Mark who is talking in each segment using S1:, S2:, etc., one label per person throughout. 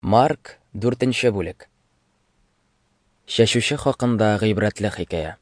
S1: Марк 4-нче бүлек. Шәшүче хакында гыйбрәтле хикәя.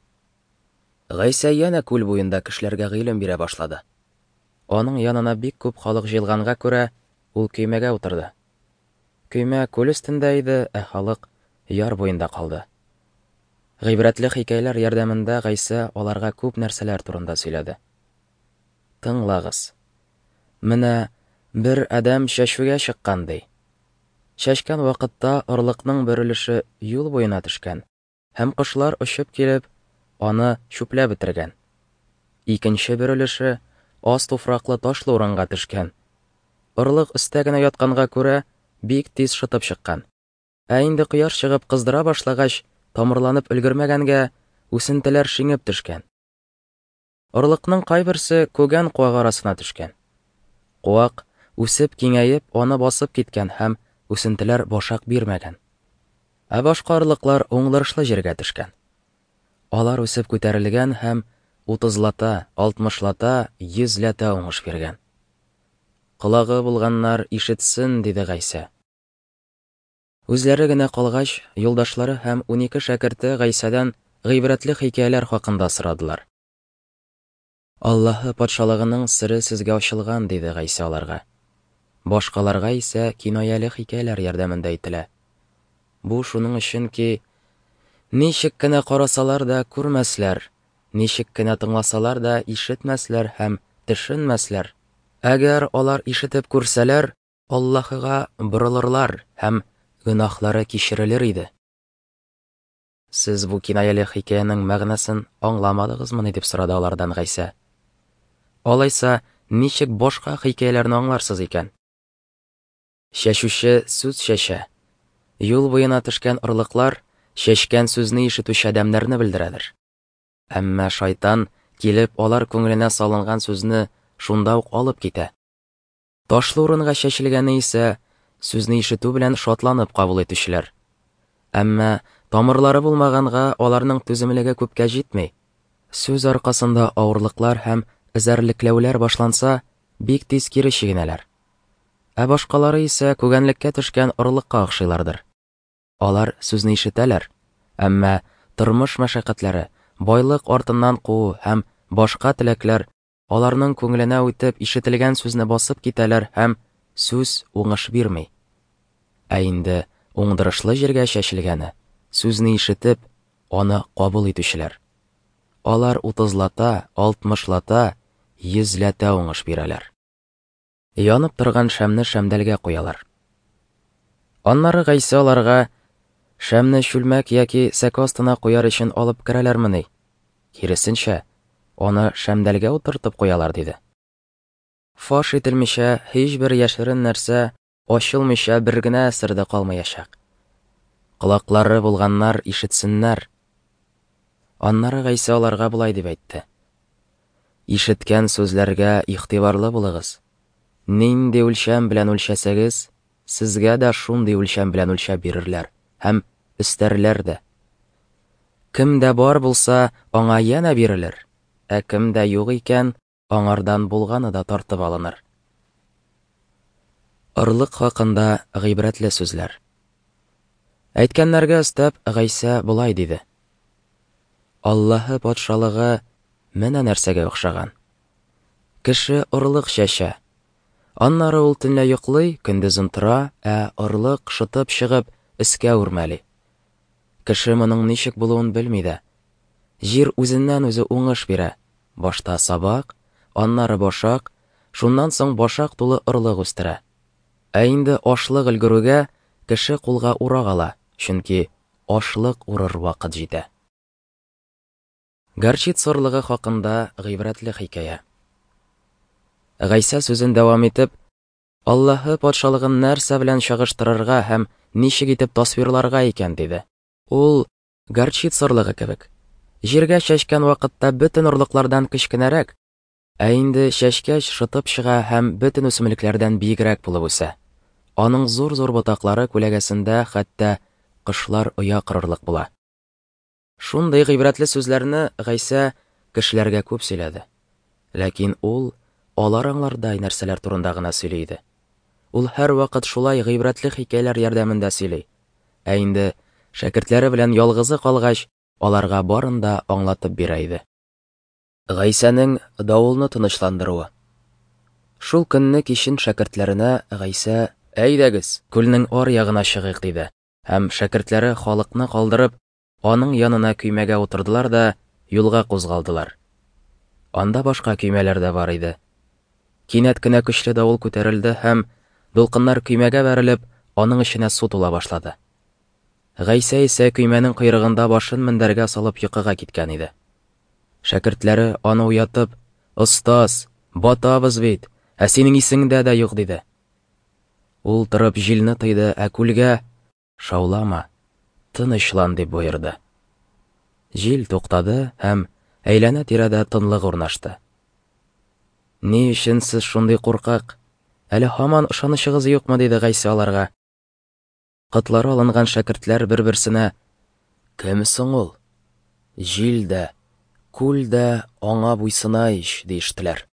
S1: Гайса яна күл буенда кешеләргә гыйлем бирә башлады. Аның янына бик күп халык җыелганга күрә, ул көймәгә утырды. Көймә күл өстендә иде, халык яр буенда калды. Гыйбрәтле хикәяләр ярдәмендә Гайса аларга күп нәрсәләр турында сөйләде. Тыңлагыз. Менә бер адам шәшүгә чыккан ди. Шәшкән вакытта орлыкның бер өлеше юл буена төшкән, һәм кошлар очып килеп, аны чүпләп бетергән. Икенче бер өлеше аз туфраклы ташлы урынга төшкән. Орлык өстә генә ятканга күрә, бик тиз шытып чыккан. Ә инде кояш чыгып кыздыра башлагач, тамырланып өлгермәгәнгә, үсентеләр шиңеп төшкән. Орлыкның кайберсе күгән куак арасына төшкән. Куак үсеп киңәеп, аны басып киткән һәм үсентеләр башак бирмәгән. Ә башка орлыклар уңлышлы җиргә төшкән. Алар үсеп күтәрелгән һәм 30-лата, 60-лата, 100-лата уңыш биргән. Колагы булганнар ишетсен, диде Гайса. Үзләре генә калгач, юлдашлары һәм 12 шәкерте Гайсадан гыйбрәтле хикәяләр хакында сорадылар. Аллаһы патшалыгының сыры сезгә ачылган, диде Гайса аларга. Башкаларга исә кинаяле хикәяләр ярдәмендә әйтелә. Бу шуның өчен ки, ничек кенә карасалар да күрмәсләр, ничек кенә тыңласалар да ишетмәсләр һәм төшенмәсләр. Әгәр алар ишетеп күрсәләр, Аллаһыга борылырлар һәм гөнаһлары кичерелер иде. Сез бу кинаяле хикәянең мәгънәсен аңламадыгызмы, дип сорады алардан Гайса. Алайса, ничек башка хикәяләрне аңларсыз икән? Шәшүче сүз шәшә. Юл буена төшкән орлыклар шәшкән сүзне ишетүче адәмнәрне белдерәдер. Әмма шайтан килеп алар күңеленә салынган сүзне шунда ук алып китә. Ташлы урынга шәшелгәне исә сүзне ишетү белән шатланып кабул итүчеләр. Әмма тамырлары булмаганга аларның түземлеге күпкә җитми. Сүз аркасында авырлыклар һәм эзәрлекләүләр башланса, бик тиз кире чигенәләр. Ә башкалары исә күгәнлеккә төшкән орлыкка охшыйлардыр. Алар сүзне ишетәләр, әмма тормыш мәшәкатьләре, байлык артыннан куу һәм башка теләкләр аларның күңеленә үтеп ишетелгән сүзне басып китәләр һәм сүз уңыш бирми. Ә инде уңдырышлы җиргә шәшелгәне, сүзне ишетеп, аны кабул итүчеләр. Алар 30-лата, 60-лата, 100-лата уңыш бирәләр. Янып торган шәмне шәмдәлгә куялар. Аннары Гайса аларга шәмне чүлмәк яки сәке астына куяр өчен алып керәләрмени? Киресенчә, аны шәмдәлгә утыртып куялар, диде. Фаш ителмичә, һичбер яшерен нәрсә ачылмыйча бер генә сердә калмаячак. Колаклары булганнар ишетсеннәр. Аннары Гайса аларга булай дип әйтте. Ишеткән сүзләргә игътибарлы булыгыз. Нинди үлчәм белән үлчәсәгез, сезгә дә шундый үлчәм белән үлчәп бирерләр һәм өстәрләр дә. Кемдә бар булса, аңа яна бирелер, ә кемдә юк икән, аңардан булганы да тартып алыныр. Орлык хакында гыйбрәтле сүзләр. Әйткәннәргә өстәп, Гайса булай диде. Аллаһы патшалыгы менә нәрсәгә охшаган. Кеше орлык шәшә. Аннары ул төнлә йоклый, көндезен тора, ә орлык шытып чыгып өскә үрмәли. Кеше моның ничек булуын белми дә. Җир үзеннән үзе уңыш бирә. Башта сабак, аннары башак, шуннан соң башак тулы орлык үстерә. Ә инде ашлык өлгерүгә кеше кулга урак ала, чөнки ашлык урыр вакыт җитә. Горчит сорлыгы хакында гыйбрәтле хикәя. Гайса сүзен дәвам итеп, Аллаһы патшалыгын нәрсә белән чагыштырырга һәм ничек итеп тасвирларга икән, диде. Ул горчит сорлыгы кебек. Җиргә шәшкән вакытта бөтен орлыклардан кечкенәрәк, ә инде шәшкәч шытып чыга һәм бөтен үсемлекләрдән биегрәк булып үсә. Аның зур-зур ботаклары күләгәсендә хәтта кошлар оя кырырлык була. Шундый гыйбрәтле сүзләрне Гайса кешеләргә күп сөйләде. Ләкин ул алар аңлардай нәрсәләр турында гына сөйли иде. ул һәр вакыт шулай гыйбрәтле хикәяләр ярдәмендә сөйли. Ә инде шәкертләре белән ялгызы калгач, аларга барын да аңлатып бирә иде. Гайсәнең давылны тынычландыруы. Шул көнне кичен шәкертләренә Гайсә: «Әйдәгез, күлнең ар ягына чыгыйк» диде. Һәм шәкертләре халыкны калдырып, аның янына көймәгә утырдылар да юлга кузгалдылар. Анда башка көймәләр дә бар иде. Кинәт кенә көчле давыл күтәрелде һәм дулкыннар көймәгә бәрелеп, аның эченә су тула башлады. Гайсә исә көймәнең койрыгында башын мендәргә салып йокыга киткән иде. Шәкертләре аны уятып: «Остаз, батабыз бит, ә синең исеңдә дә юк» диде. Ул торып җилне тыйды, ә күлгә: «Шаулама, тынычлан» дип боерды. Җил туктады һәм әйләнә-тирәдә тынлык урнашты. «Ни өчен сез шундый куркак? Әле һаман ышанычыгыз юкмы?» диде Гайсә аларга. Кытлары алынган шәкертләр бер-берсенә: «Кем соң ул? Җил дә, күл дә аңа буйсына ич» диештеләр.